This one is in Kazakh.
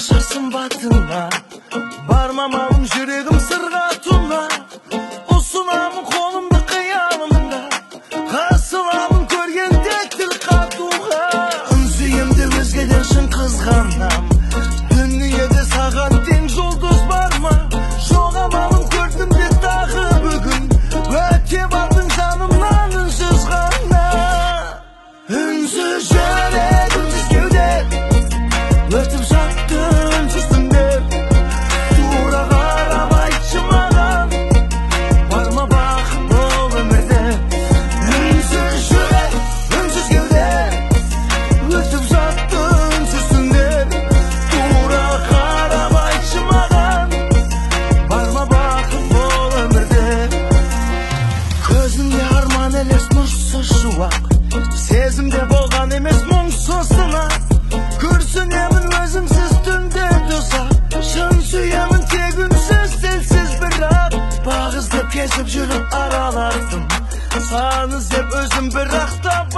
Yaşasın batına barmamam yüreğim sırga tuna. Usunamın kolumda kıyamımda kasılamın körgendektir katuğa. Ünsüyümde özgelersin kızganam dünyada sağan ten жұлдыз бар ма? Жоғамалым көрдім де тағы бүгін өте бардың жанымнан үнсіз ғана. Үнсіз жүрек үнсіз кеуде өтіп жатты үнсіз түндер. Тура қарап айтшы маған бар ма бақыт бұл өмірде? Үнсіз жүрек үнсіз кеуде өтіп жатты үнсіз түндер. Тура қарап айтшы маған бар ма бақыт бұл өмірде? Көзіңде арман елес нұрсыз шуақ, сезімде болған емес мұңсыз сынақ. Күрсінемін өзіңсіз түнде тұзақ, шын сүйемін тек үнсіз тілсіз бірақ. Бағыз деп кесіп жүріп аралардым, сан іздеп өзім бірақ